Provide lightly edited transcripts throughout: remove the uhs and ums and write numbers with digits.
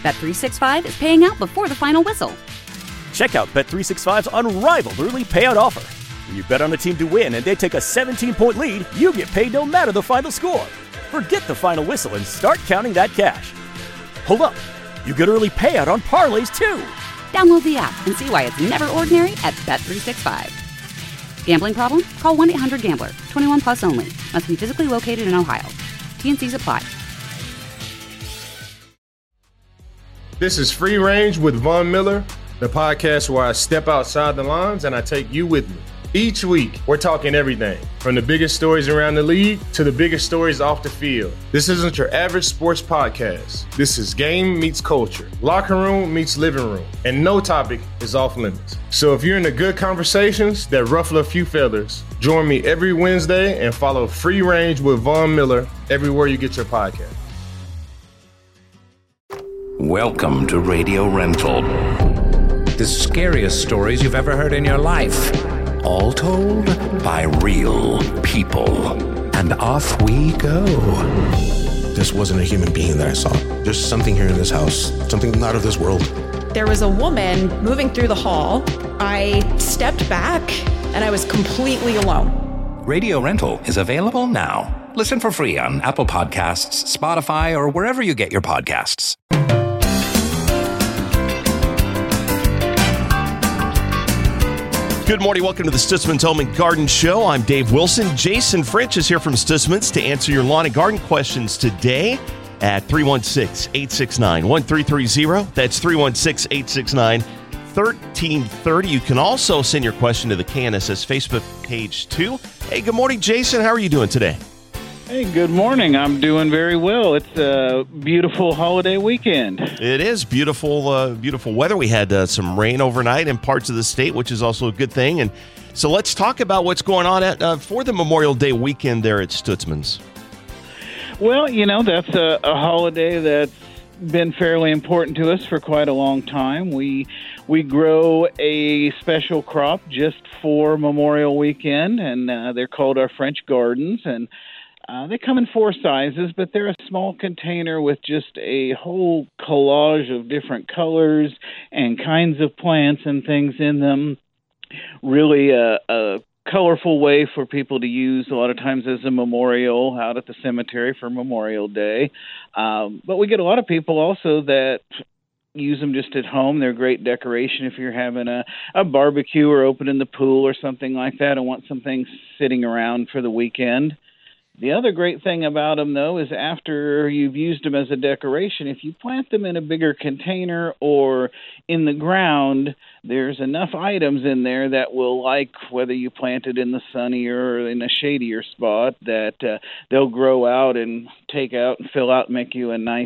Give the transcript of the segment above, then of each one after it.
Bet365 is paying out before the final whistle. Check out Bet365's unrivaled early payout offer. When you bet on a team to win and they take a 17-point lead, you get paid no matter the final score. Forget the final whistle and start counting that cash. Hold up. You get early payout on parlays, too. Download the app and see why it's never ordinary at Bet365. Gambling problem? Call 1-800-GAMBLER. 21 plus only. Must be physically located in Ohio. T&Cs apply. This is Free Range with Von Miller, the podcast where I step outside the lines and I take you with me. Each week, we're talking everything, from the biggest stories around the league to the biggest stories off the field. This isn't your average sports podcast. This is game meets culture, locker room meets living room, and no topic is off limits. So if you're into good conversations that ruffle a few feathers, join me every Wednesday and follow Free Range with Von Miller everywhere you get your podcast. Welcome to Radio Rental. The scariest stories you've ever heard in your life. All told by real people. And off we go. This wasn't a human being that I saw. There's something here in this house, something not of this world. There was a woman moving through the hall. I stepped back and I was completely alone. Radio Rental is available now. Listen for free on Apple Podcasts, Spotify, or wherever you get your podcasts. Good morning. Welcome to the Stutzman's Home and Garden Show. I'm Dave Wilson. Jason French is here from Stutzman's to answer your lawn and garden questions today at 316-869-1330. That's 316-869-1330. You can also send your question to the KNSS Facebook page, too. Hey, good morning, Jason. How are you doing today? Hey, good morning. I'm doing very well. It's a beautiful holiday weekend. It is beautiful, beautiful weather. We had some rain overnight in parts of the state, which is also a good thing. And so let's talk about what's going on for the Memorial Day weekend there at Stutzman's. Well, you know, that's a holiday that's been fairly important to us for quite a long time. We grow a special crop just for Memorial Weekend, and they're called our French Gardens, and they come in 4 sizes, but they're a small container with just a whole collage of different colors and kinds of plants and things in them. Really a colorful way for people to use a lot of times as a memorial out at the cemetery for Memorial Day. But we get a lot of people also that use them just at home. They're great decoration if you're having a barbecue or opening the pool or something like that and want some things sitting around for the weekend. The other great thing about them, though, is after you've used them as a decoration, if you plant them in a bigger container or in the ground, there's enough items in there that will, like whether you plant it in the sunnier or in a shadier spot, that they'll grow out and take out and fill out and make you a nice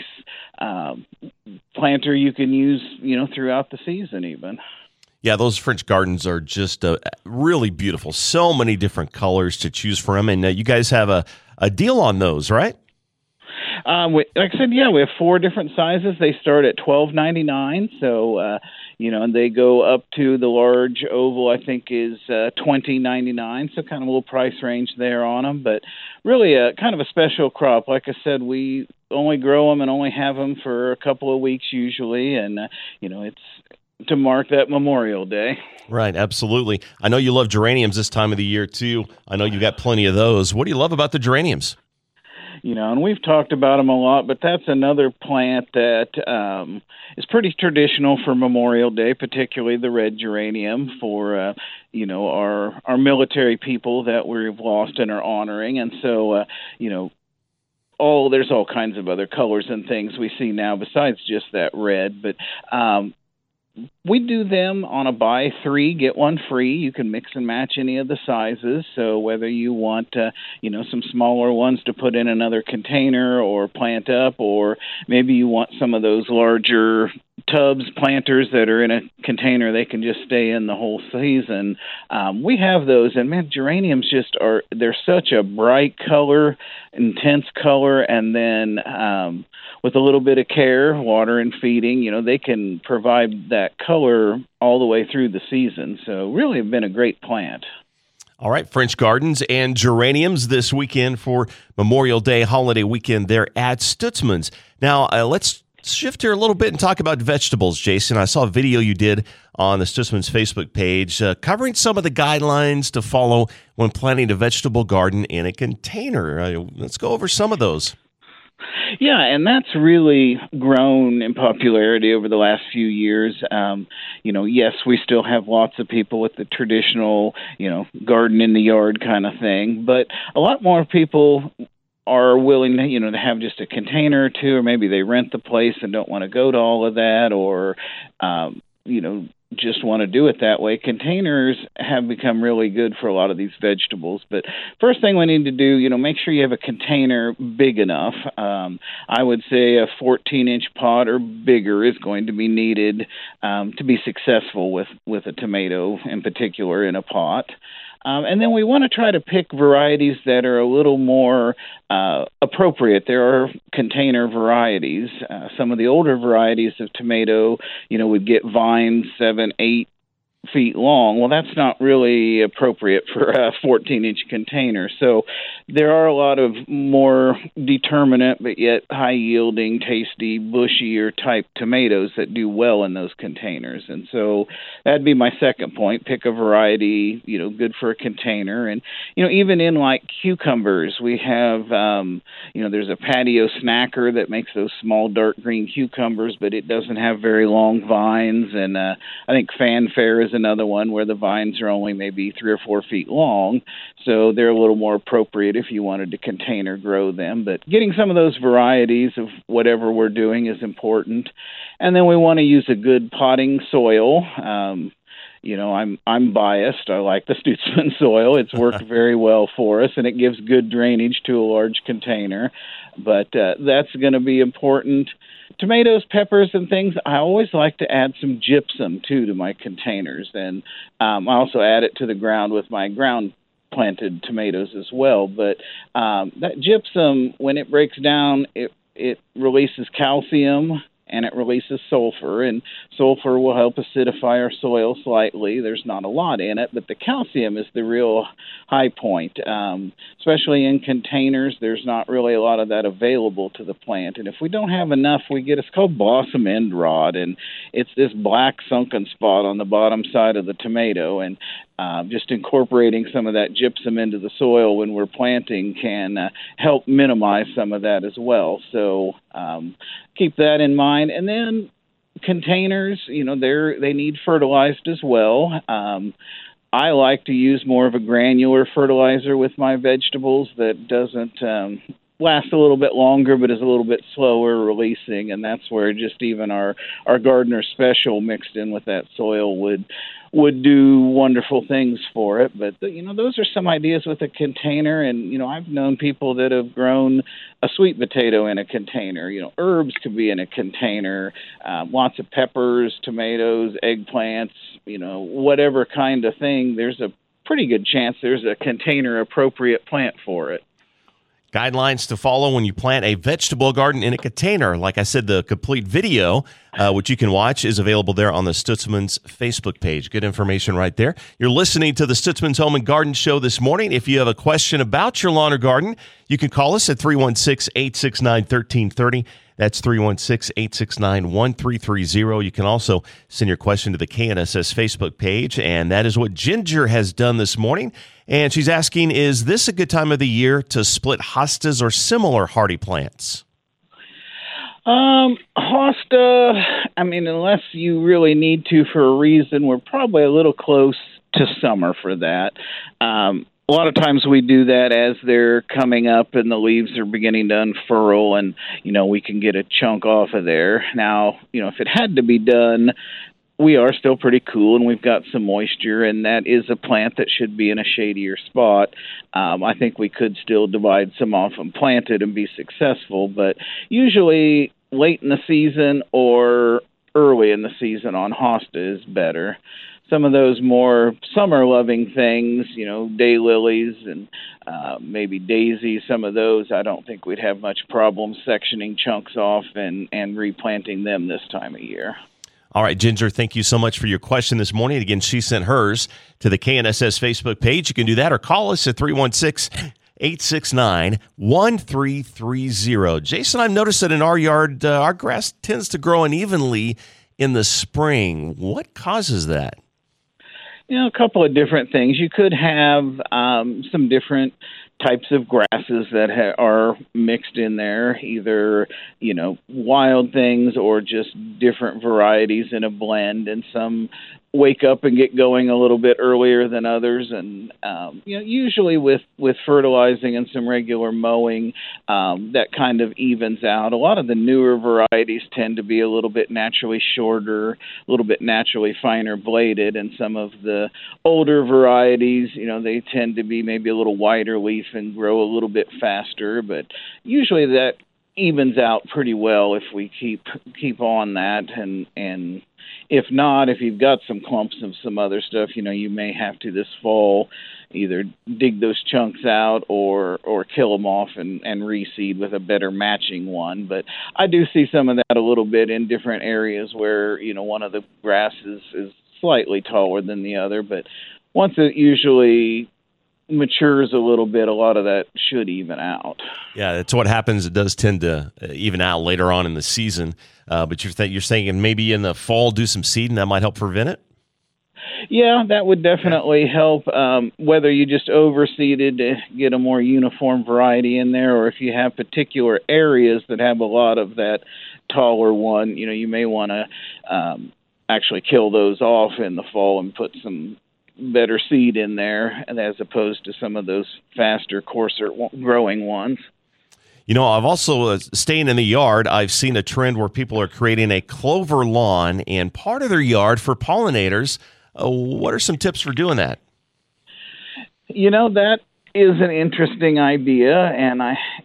planter you can use, you know, throughout the season even. Yeah, those French Gardens are just really beautiful. So many different colors to choose from, and you guys have a deal on those, right? Like I said, yeah, we have 4 different sizes. They start at $12.99, so you know, and they go up to the large oval. I think is $20.99, so kind of a little price range there on them. But really, kind of a special crop. Like I said, we only grow them and only have them for a couple of weeks usually, and you know, it's to mark that Memorial Day. Right, absolutely. I know you love geraniums this time of the year, too. I know you got plenty of those. What do you love about the geraniums? You know, and we've talked about them a lot, but that's another plant that is pretty traditional for Memorial Day, particularly the red geranium for, you know, our military people that we've lost and are honoring. And so, you know, there's all kinds of other colors and things we see now besides just that red, but we do them on a buy 3, get 1 free. You can mix and match any of the sizes. So whether you want, you know, some smaller ones to put in another container or plant up, or maybe you want some of those larger tubs, planters that are in a container, they can just stay in the whole season. We have those, and man, geraniums they're such a bright color, intense color, and then with a little bit of care, water and feeding, you know, they can provide that color all the way through the season. So really have been a great plant. All right, French Gardens and geraniums this weekend for Memorial Day holiday weekend there at Stutzman's. Now, let's Let's shift here a little bit and talk about vegetables, Jason. I saw a video you did on the Stutzman's Facebook page covering some of the guidelines to follow when planting a vegetable garden in a container. Let's go over some of those. Yeah, and that's really grown in popularity over the last few years. Yes, we still have lots of people with the traditional, garden in the yard kind of thing, but a lot more people are willing to, to have just a container or two, or maybe they rent the place and don't want to go to all of that, or, just want to do it that way. Containers have become really good for a lot of these vegetables. But first thing we need to do, make sure you have a container big enough. I would say a 14-inch pot or bigger is going to be needed to be successful with a tomato in particular in a pot. And then we want to try to pick varieties that are a little more appropriate. There are container varieties. Some of the older varieties of tomato, would get vines 7-8 feet long. Well, that's not really appropriate for a 14-inch container. So there are a lot of more determinate but yet high-yielding, tasty, bushier type tomatoes that do well in those containers. And so that'd be my second point. Pick a variety, good for a container. And, even in like cucumbers, we have, there's a patio snacker that makes those small dark green cucumbers, but it doesn't have very long vines. And I think Fanfare is another one where the vines are only maybe 3 or 4 feet long, so they're a little more appropriate if you wanted to container grow them. But getting some of those varieties of whatever we're doing is important. And then we want to use a good potting soil. I'm biased. I like the Stutzman soil. It's worked very well for us, and it gives good drainage to a large container. But that's going to be important. Tomatoes, peppers, and things, I always like to add some gypsum, too, to my containers. And I also add it to the ground with my ground-planted tomatoes as well. But that gypsum, when it breaks down, it releases calcium, and it releases sulfur, and sulfur will help acidify our soil slightly. There's not a lot in it, but the calcium is the real high point. Especially in containers, there's not really a lot of that available to the plant. And if we don't have enough, it's called blossom end rot, and it's this black sunken spot on the bottom side of the tomato. And just incorporating some of that gypsum into the soil when we're planting can help minimize some of that as well. So keep that in mind. And then containers, they need fertilized as well. I like to use more of a granular fertilizer with my vegetables that doesn't last a little bit longer but is a little bit slower releasing, and that's where just even our Gardener Special mixed in with that soil would do wonderful things for it. But those are some ideas with a container. And I've known people that have grown a sweet potato in a container. Herbs could be in a container, lots of peppers, tomatoes, eggplants, whatever kind of thing. There's a pretty good chance there's a container appropriate plant for it. Guidelines to follow when you plant a vegetable garden in a container. Like I said, the complete video, which you can watch, is available there on the Stutzman's Facebook page. Good information right there. You're listening to the Stutzman's Home and Garden Show this morning. If you have a question about your lawn or garden, you can call us at 316-869-1330. That's 316-869-1330. You can also send your question to the KNSS Facebook page, and that is what Ginger has done this morning. And she's asking, is this a good time of the year to split hostas or similar hardy plants? Hosta, unless you really need to for a reason, we're probably a little close to summer for that. A lot of times we do that as they're coming up and the leaves are beginning to unfurl, and, we can get a chunk off of there. Now, if it had to be done, we are still pretty cool and we've got some moisture, and that is a plant that should be in a shadier spot. I think we could still divide some off and plant it and be successful, but usually late in the season or early in the season on hosta is better. Some of those more summer-loving things, daylilies and maybe daisies, some of those, I don't think we'd have much problem sectioning chunks off and replanting them this time of year. All right, Ginger, thank you so much for your question this morning. Again, she sent hers to the KNSS Facebook page. You can do that or call us at 316 869-1330. Jason, I've noticed that in our yard, our grass tends to grow unevenly in the spring. What causes that? A couple of different things. You could have some different types of grasses that are mixed in there, either, wild things or just different varieties in a blend. And some wake up and get going a little bit earlier than others. And, usually with fertilizing and some regular mowing, that kind of evens out. A lot of the newer varieties tend to be a little bit naturally shorter, a little bit naturally finer bladed. And some of the older varieties, they tend to be maybe a little wider leaf and grow a little bit faster. But usually that evens out pretty well if we keep on that. And if not, if you've got some clumps of some other stuff, you may have to this fall either dig those chunks out or kill them off and reseed with a better matching one. But I do see some of that a little bit in different areas where, one of the grasses is slightly taller than the other. But once it usually matures a little bit, a lot of that should even out. Yeah, that's what happens. It does tend to even out later on in the season. But you're saying maybe in the fall do some seeding that might help prevent it? Yeah, that would definitely help, whether you just overseeded to get a more uniform variety in there, or if you have particular areas that have a lot of that taller one, you may want to actually kill those off in the fall and put some better seed in there as opposed to some of those faster, coarser growing ones. I've also, staying in the yard, I've seen a trend where people are creating a clover lawn in part of their yard for pollinators. What are some tips for doing that? That is an interesting idea. And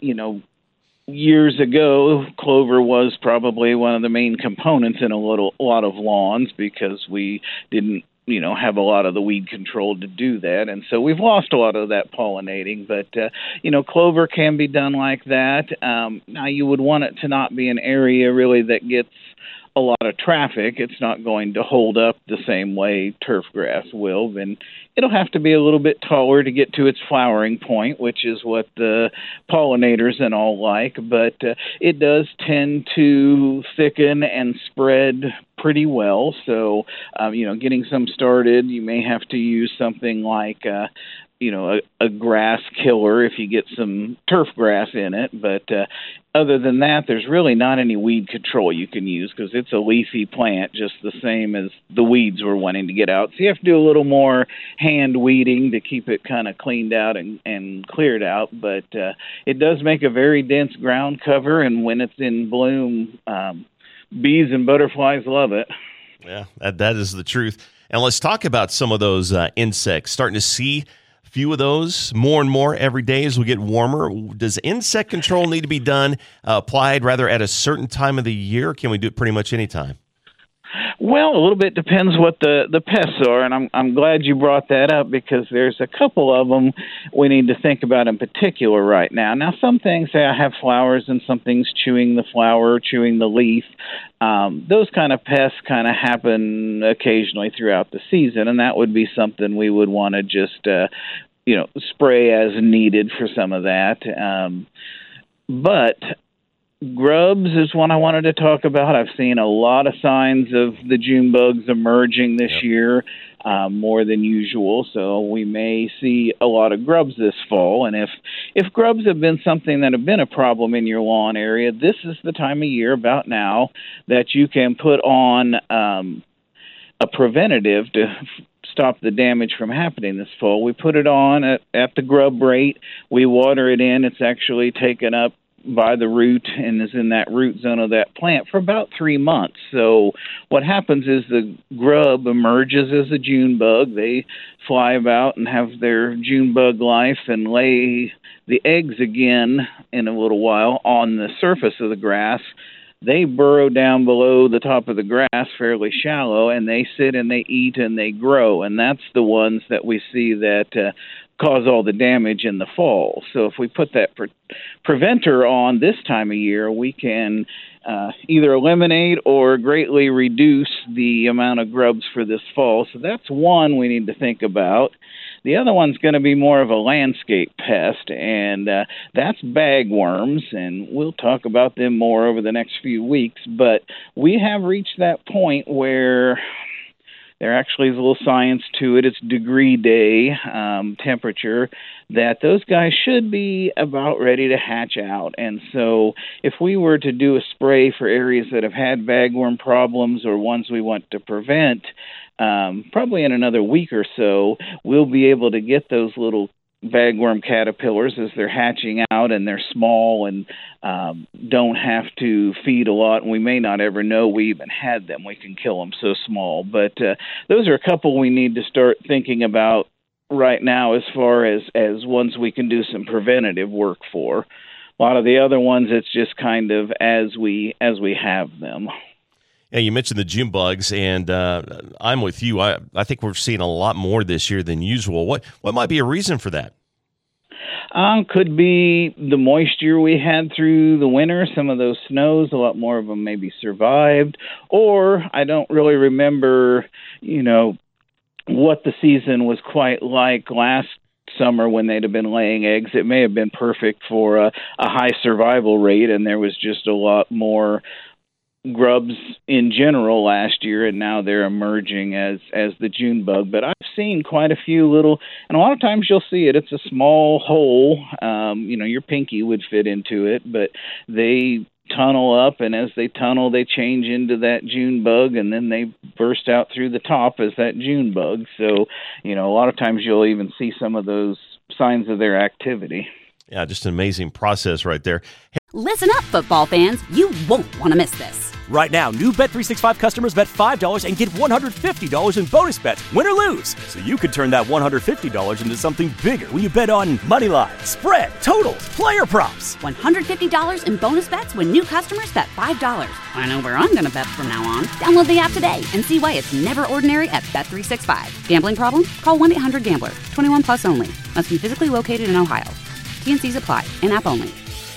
years ago, clover was probably one of the main components in a lot of lawns because we didn't have a lot of the weed control to do that. And so we've lost a lot of that pollinating. But, clover can be done like that. Now, you would want it to not be an area really that gets a lot of traffic. It's not going to hold up the same way turf grass will. And it'll have to be a little bit taller to get to its flowering point, which is what the pollinators and all like. But it does tend to thicken and spread pretty well. So, getting some started, you may have to use something like a grass killer if you get some turf grass in it. But other than that, there's really not any weed control you can use because it's a leafy plant just the same as the weeds we're wanting to get out. So you have to do a little more hand weeding to keep it kind of cleaned out and cleared out. But it does make a very dense ground cover, and when it's in bloom, bees and butterflies love it. Yeah, that is the truth. And let's talk about some of those insects. Starting to see few of those more and more every day as we get warmer. Does insect control need to be done, applied rather at a certain time of the year? Or can we do it pretty much any time? Well, a little bit depends what the pests are, and I'm glad you brought that up because there's a couple of them we need to think about in particular right now. Now, some things have flowers and some things chewing the flower, chewing the leaf. Those kind of pests kind of happen occasionally throughout the season, and that would be something we would want to just spray as needed for some of that. But grubs is one I wanted to talk about. I've seen a lot of signs of the June bugs emerging this year, more than usual. So we may see a lot of grubs this fall. And if grubs have been something that have been a problem in your lawn area, this is the time of year about now that you can put on a preventative to stop the damage from happening this fall. We put it on at the grub rate. We water it in. It's actually taken up by the root and is in that root zone of that plant for about 3 months. So what happens is the grub emerges as a June bug. They fly about and have their June bug life and lay the eggs again in a little while on the surface of the grass. They burrow down below the top of the grass fairly shallow, and they sit and they eat and they grow. And that's the ones that we see that cause all the damage in the fall. So if we put that preventer on this time of year, we can either eliminate or greatly reduce the amount of grubs for this fall. So that's one we need to think about. The other one's going to be more of a landscape pest, and that's bagworms, and we'll talk about them more over the next few weeks. But we have reached that point where there actually is a little science to it. It's degree day temperature that those guys should be about ready to hatch out. And so if we were to do a spray for areas that have had bagworm problems or ones we want to prevent, probably in another week or so, we'll be able to get those little bagworm caterpillars as they're hatching out, and they're small and don't have to feed a lot, and we may not ever know we even had them. We can kill them so small. But those are a couple we need to start thinking about right now as far as ones we can do some preventative work for. A lot of the other ones, it's just kind of as we have them. Yeah, you mentioned the June bugs, and I'm with you. I think we're seeing a lot more this year than usual. What might be a reason for that? Could be the moisture we had through the winter. Some of those snows, a lot more of them maybe survived. Or I don't really remember, what the season was quite like last summer when they'd have been laying eggs. It may have been perfect for a high survival rate, and there was just a lot more grubs in general last year, and now they're emerging as the June bug. But I've seen quite a few little, and a lot of times you'll see it. It's a small hole. Your pinky would fit into it, but they tunnel up, and as they tunnel, they change into that June bug, and then they burst out through the top as that June bug. So, a lot of times you'll even see some of those signs of their activity. Yeah, just an amazing process right there. Listen up, football fans. You won't want to miss this. Right now, new Bet365 customers bet $5 and get $150 in bonus bets, win or lose. So you could turn that $150 into something bigger when you bet on money line, spread, totals, player props. $150 in bonus bets when new customers bet $5. I know where I'm going to bet from now on. Download the app today and see why it's never ordinary at Bet365. Gambling problem? Call 1-800-GAMBLER. 21 plus only. Must be physically located in Ohio. T&Cs apply. In-app only.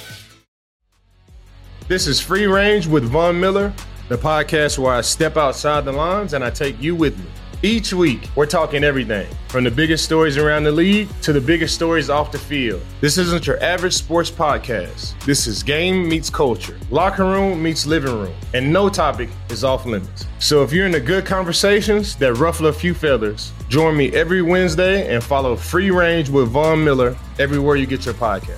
This is Free Range with Von Miller, the podcast where I step outside the lines and I take you with me. Each week, we're talking everything from the biggest stories around the league to the biggest stories off the field. This isn't your average sports podcast. This is game meets culture, locker room meets living room, and no topic is off limits. So if you're into good conversations that ruffle a few feathers, join me every Wednesday and follow Free Range with Von Miller everywhere you get your podcast.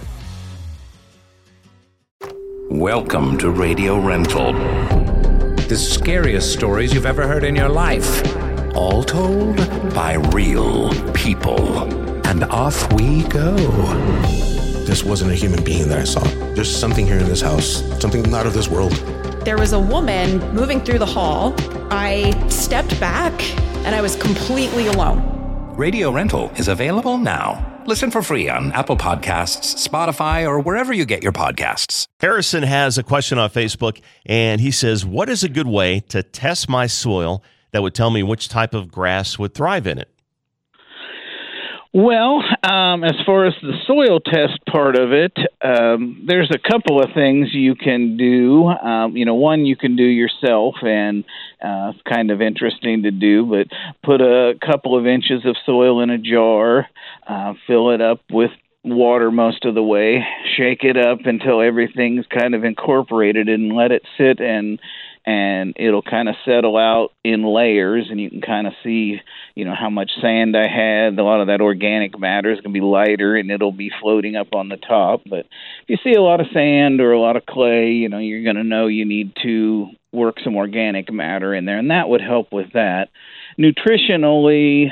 Welcome to Radio Rental. The scariest stories you've ever heard in your life. All told by real people. And off we go. This wasn't a human being that I saw. There's something here in this house, something not of this world. There was a woman moving through the hall. I stepped back, and I was completely alone. Radio Rental is available now. Listen for free on Apple Podcasts, Spotify, or wherever you get your podcasts. Harrison has a question on Facebook, and he says, what is a good way to test my soil that would tell me which type of grass would thrive in it? Well, as far as the soil test part of it, there's a couple of things you can do. One you can do yourself, and it's kind of interesting to do, but put a couple of inches of soil in a jar, fill it up with water most of the way, shake it up until everything's kind of incorporated, and let it sit, and it'll kind of settle out in layers, and you can kind of see, how much sand I had. A lot of that organic matter is going to be lighter, and it'll be floating up on the top. But if you see a lot of sand or a lot of clay, you're going to know you need to work some organic matter in there, and that would help with that. Nutritionally,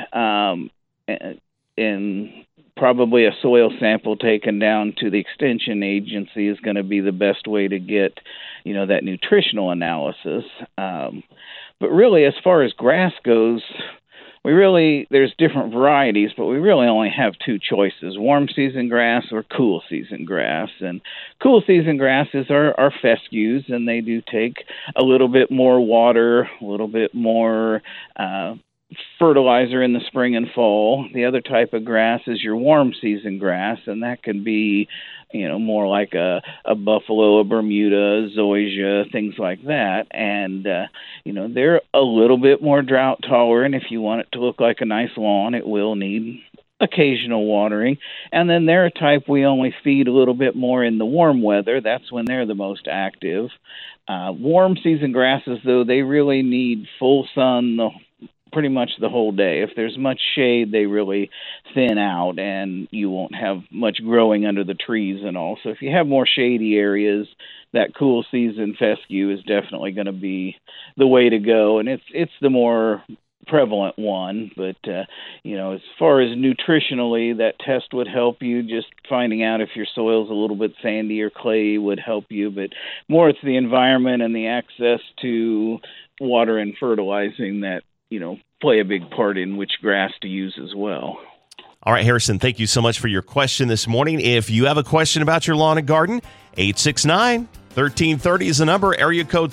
in probably a soil sample taken down to the extension agency is going to be the best way to get, that nutritional analysis. But really, as far as grass goes, there's different varieties, but we really only have two choices: warm season grass or cool season grass. And cool season grasses are fescues, and they do take a little bit more water, a little bit more fertilizer in the spring and fall. The other type of grass is your warm season grass, and that can be, more like a buffalo, a Bermuda, zoysia, things like that. And, they're a little bit more drought tolerant. If you want it to look like a nice lawn, it will need occasional watering. And then they're a type we only feed a little bit more in the warm weather. That's when they're the most active. Warm season grasses, though, they really need full sun pretty much the whole day. If there's much shade, they really thin out, and you won't have much growing under the trees and all. So if you have more shady areas, that cool season fescue is definitely going to be the way to go, and it's the more prevalent one. But as far as nutritionally, that test would help you. Just finding out if your soil's a little bit sandy or clay would help you, but more it's the environment and the access to water and fertilizing that play a big part in which grass to use as well. All right, Harrison, thank you so much for your question this morning. If you have a question about your lawn and garden, 869-1330 is the number, area code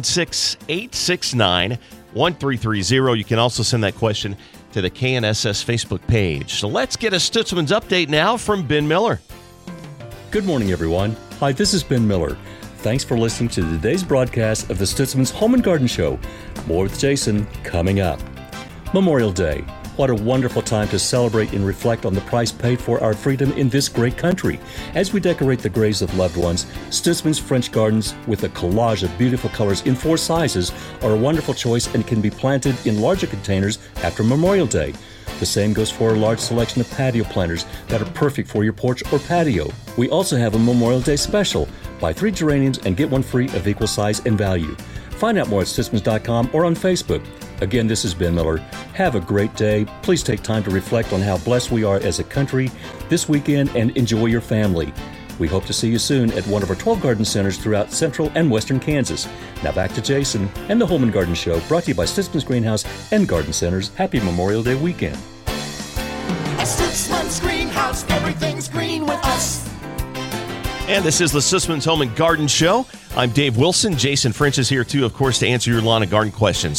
316-869-1330. You can also send that question to the KNSS Facebook page. So let's get a Stutzman's update now from Ben Miller. Good morning, everyone. Hi, this is Ben Miller. Thanks for listening to today's broadcast of the Stutzman's Home and Garden Show. More with Jason coming up. Memorial Day. What a wonderful time to celebrate and reflect on the price paid for our freedom in this great country. As we decorate the graves of loved ones, Stutzman's French Gardens with a collage of beautiful colors in 4 sizes are a wonderful choice and can be planted in larger containers after Memorial Day. The same goes for a large selection of patio planters that are perfect for your porch or patio. We also have a Memorial Day special. Buy 3 geraniums and get 1 free of equal size and value. Find out more at Stutzmans.com or on Facebook. Again, this is Ben Miller. Have a great day. Please take time to reflect on how blessed we are as a country this weekend and enjoy your family. We hope to see you soon at one of our 12 garden centers throughout central and western Kansas. Now back to Jason and the Home and Garden Show, brought to you by Stutzman's Greenhouse and Garden Centers. Happy Memorial Day weekend. At Stutzman's Greenhouse, everything's green with us. And this is the Stutzman's Home and Garden Show. I'm Dave Wilson. Jason French is here, too, of course, to answer your lawn and garden questions.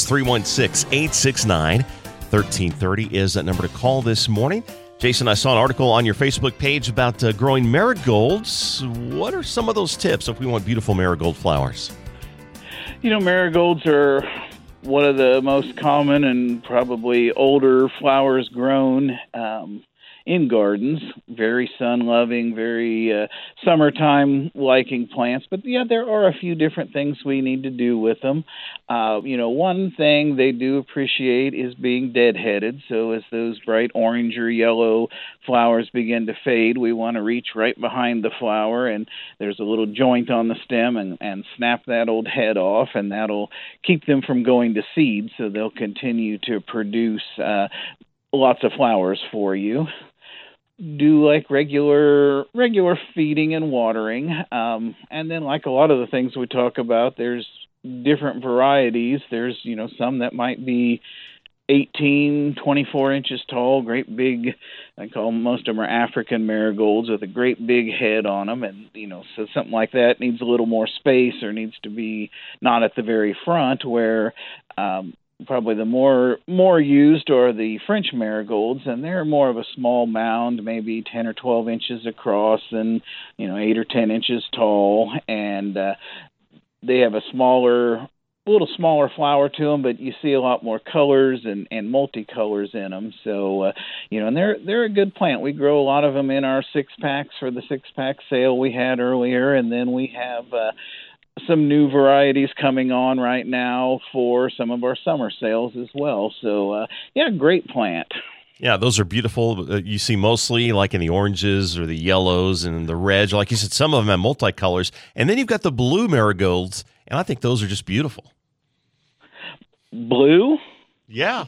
316-869-1330 is that number to call this morning. Jason, I saw an article on your Facebook page about growing marigolds. What are some of those tips if we want beautiful marigold flowers? Marigolds are one of the most common and probably older flowers grown in gardens. Very sun-loving, very summertime-liking plants. But, there are a few different things we need to do with them. One thing they do appreciate is being deadheaded. So as those bright orange or yellow flowers begin to fade, we want to reach right behind the flower, and there's a little joint on the stem, and snap that old head off, and that'll keep them from going to seed, so they'll continue to produce lots of flowers for you. Do like regular feeding and watering. And then like a lot of the things we talk about, there's different varieties. There's, some that might be 18, 24 inches tall, great big, most of them are African marigolds with a great big head on them. And, so something like that needs a little more space or needs to be not at the very front where, probably the more used are the French marigolds, and they're more of a small mound, maybe 10 or 12 inches across and, 8 or 10 inches tall. And they have a little smaller flower to them, but you see a lot more colors and multicolors in them. So, and they're a good plant. We grow a lot of them in our 6-packs for the 6-pack sale we had earlier, and then we have some new varieties coming on right now for some of our summer sales as well. So, great plant. Yeah, those are beautiful. You see mostly like in the oranges or the yellows and the reds. Like you said, some of them have multicolors. And then you've got the blue marigolds, and I think those are just beautiful. Blue? Yeah.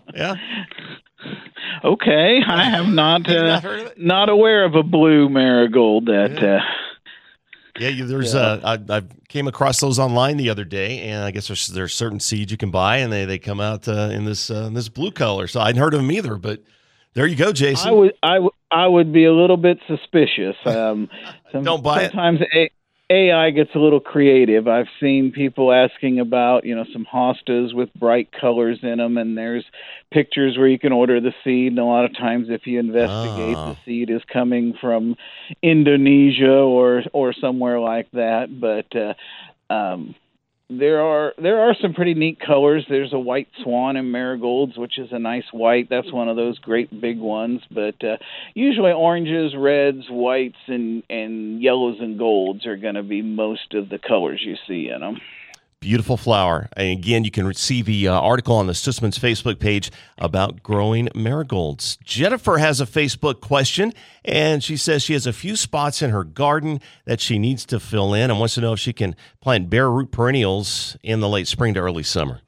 Okay, I have not aware of a blue marigold that... there's I came across those online the other day, and I guess there's certain seeds you can buy, and they come out in this blue color. So I hadn't heard of them either, but there you go, Jason. I would be a little bit suspicious. Don't buy it. Sometimes AI gets a little creative. I've seen people asking about, some hostas with bright colors in them, and there's pictures where you can order the seed, and a lot of times if you investigate, the seed is coming from Indonesia or somewhere like that. But there are some pretty neat colors. There's a white swan in marigolds, which is a nice white. That's one of those great big ones. But usually oranges, reds, whites, and yellows and golds are going to be most of the colors you see in them. Beautiful flower. And again, you can see the article on the Stutzman's Facebook page about growing marigolds. Jennifer has a Facebook question, and she says she has a few spots in her garden that she needs to fill in and wants to know if she can plant bare root perennials in the late spring to early summer.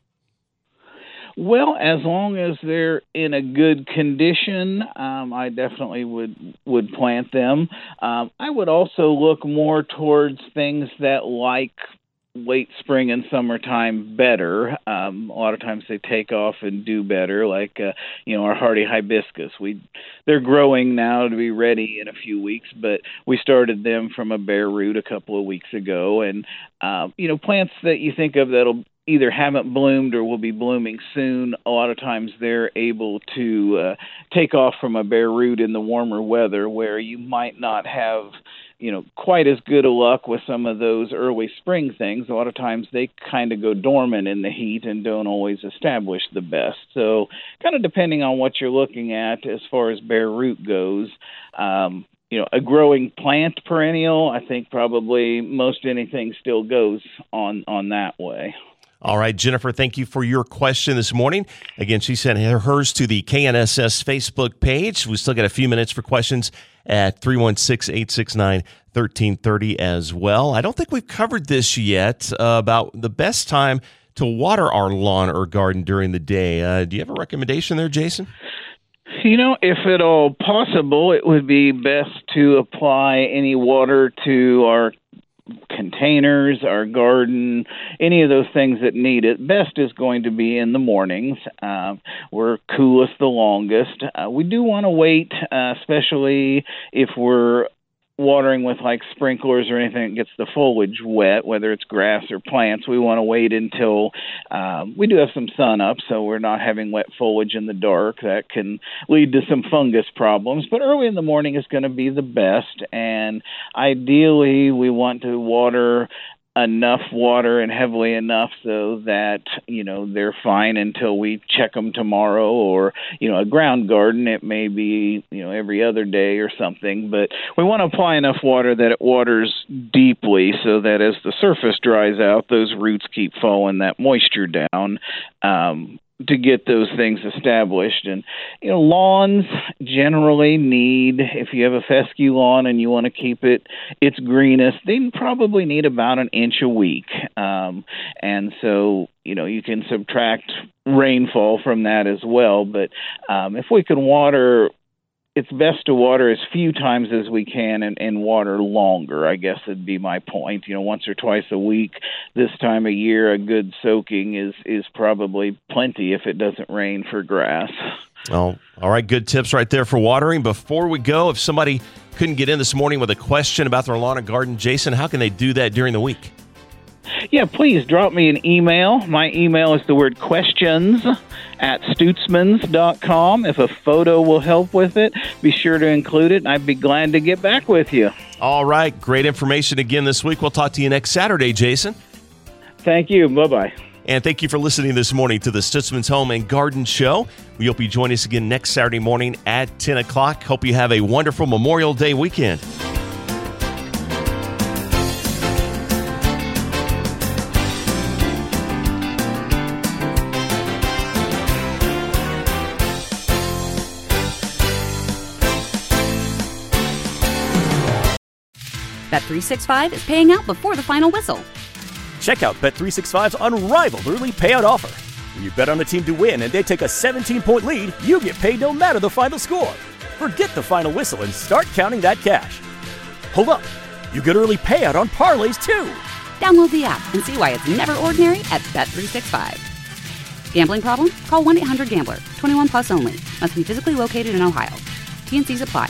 Well, as long as they're in a good condition, I definitely would plant them. I would also look more towards things that like late spring and summertime better. A lot of times they take off and do better, like our hardy hibiscus. They're growing now to be ready in a few weeks, but we started them from a bare root a couple of weeks ago. And plants that you think of that'll either haven't bloomed or will be blooming soon, a lot of times they're able to take off from a bare root in the warmer weather, where you might not have quite as good a luck with some of those early spring things. A lot of times they kind of go dormant in the heat and don't always establish the best. So kind of depending on what you're looking at as far as bare root goes, a growing plant perennial, I think probably most anything still goes on that way. All right, Jennifer, thank you for your question this morning. Again, she sent hers to the KNSS Facebook page. We still got a few minutes for questions at 316-869-1330 as well. I don't think we've covered this yet about the best time to water our lawn or garden during the day. Do you have a recommendation there, Jason? If at all possible, it would be best to apply any water to our containers, our garden, any of those things that need it. Best is going to be in the mornings. We're coolest the longest. We do want to wait, especially if we're watering with like sprinklers or anything that gets the foliage wet, whether it's grass or plants. We want to wait until we do have some sun up, so we're not having wet foliage in the dark. That can lead to some fungus problems, but early in the morning is going to be the best. And ideally we want to water enough water and heavily enough so that, they're fine until we check them tomorrow. Or, a ground garden, it may be, every other day or something. But we want to apply enough water that it waters deeply so that as the surface dries out, those roots keep falling that moisture down to get those things established. And, lawns generally need, if you have a fescue lawn and you want to keep it its greenest, they probably need about an inch a week. And so, you can subtract rainfall from that as well. But if we can water, it's best to water as few times as we can and water longer, I guess would be my point. Once or twice a week this time of year, a good soaking is probably plenty if it doesn't rain for grass. Oh, all right. Good tips right there for watering. Before we go, if somebody couldn't get in this morning with a question about their lawn and garden, Jason, how can they do that during the week? Yeah, please drop me an email. My email is the word questions@stutzmans.com. If a photo will help with it, be sure to include it, and I'd be glad to get back with you. All right. Great information again this week. We'll talk to you next Saturday, Jason. Thank you. Bye-bye. And thank you for listening this morning to the Stutzman's Home and Garden Show. We hope you join us again next Saturday morning at 10 o'clock. Hope you have a wonderful Memorial Day weekend. Bet365 is paying out before the final whistle. Check out Bet365's unrivaled early payout offer. When you bet on a team to win and they take a 17-point lead, you get paid no matter the final score. Forget the final whistle and start counting that cash. Hold up. You get early payout on parlays, too. Download the app and see why it's never ordinary at Bet365. Gambling problem? Call 1-800-GAMBLER. 21 plus only. Must be physically located in Ohio. T&Cs apply.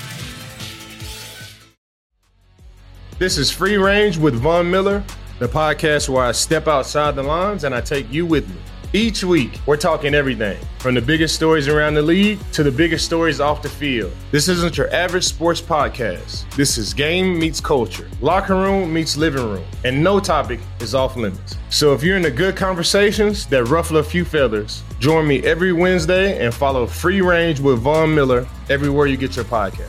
This is Free Range with Von Miller, the podcast where I step outside the lines and I take you with me. Each week, we're talking everything from the biggest stories around the league to the biggest stories off the field. This isn't your average sports podcast. This is game meets culture, locker room meets living room, and no topic is off limits. So if you're into good conversations that ruffle a few feathers, join me every Wednesday and follow Free Range with Von Miller everywhere you get your podcast.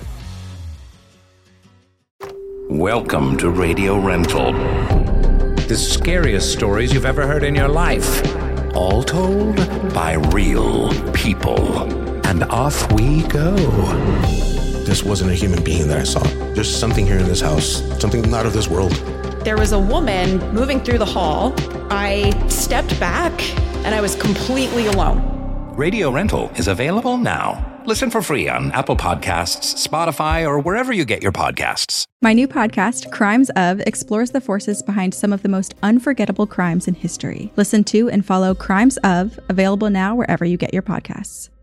Welcome to Radio Rental. The scariest stories you've ever heard in your life. All told by real people. And off we go. This wasn't a human being that I saw. There's something here in this house, something not of this world. There was a woman moving through the hall. I stepped back and I was completely alone. Radio Rental is available now. Listen for free on Apple Podcasts, Spotify, or wherever you get your podcasts. My new podcast, Crimes Of, explores the forces behind some of the most unforgettable crimes in history. Listen to and follow Crimes Of, available now wherever you get your podcasts.